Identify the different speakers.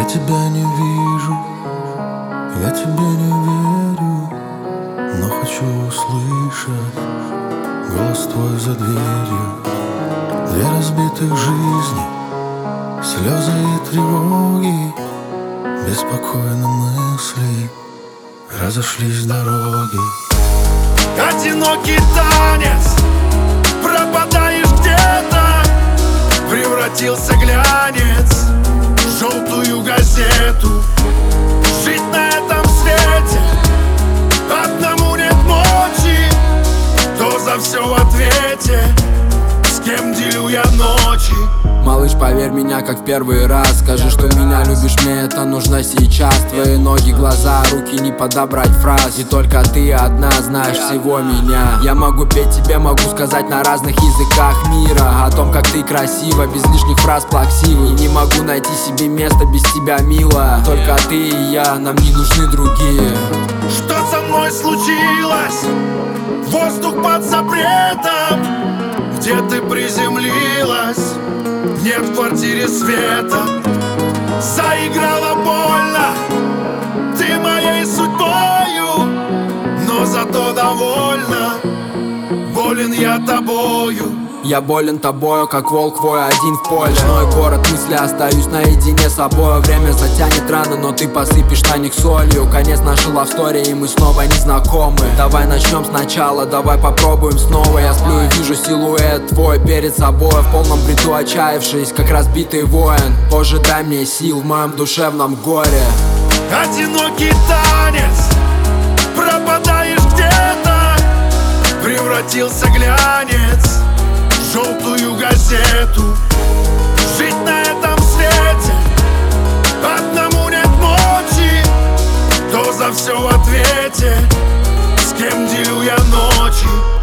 Speaker 1: тебя не вижу, я тебе не верю, но хочу услышать голос твой за дверью. Две разбитых жизни, слезы и тревоги, беспокойно мысли, разошлись дороги.
Speaker 2: Одинокий танец, пропадаешь где-то, превратился глянец в желтую газету. Жить на этом свете одному нет мочи, кто за все в ответе, с кем делю я ночи.
Speaker 3: Малыш, поверь меня, как в первый раз. Скажи, что меня любишь, мне это нужно сейчас. Твои ноги, глаза, руки, не подобрать фраз. И только ты одна знаешь всего меня. Я могу петь тебе, могу сказать на разных языках мира о том, как ты красива, без лишних фраз плаксивых. И не могу найти себе место без тебя, милая. Только ты и я, нам не нужны другие.
Speaker 2: Что со мной случилось? Воздух под запретом. Где ты приземлилась? Нет в квартире света. Заиграла больно ты моей судьбою, но зато довольна. Болен я тобою.
Speaker 3: Я болен тобою, как волк твой один в поле. Ночной город, мысли, остаюсь наедине с собой. Время затянет рано, но ты посыпешь на них солью. Конец нашей лавстори, и мы снова не знакомы. Давай начнем сначала, давай попробуем снова. Я сплю и вижу силуэт твой перед собой, в полном бреду отчаявшись, как разбитый воин. Позже дай мне сил в моем душевном горе.
Speaker 2: Одинокий танец, пропадаешь где-то, превратился глянец в желтую газету. Жить на этом свете одному нет мочи, кто за все в ответе, с кем делю я ночи.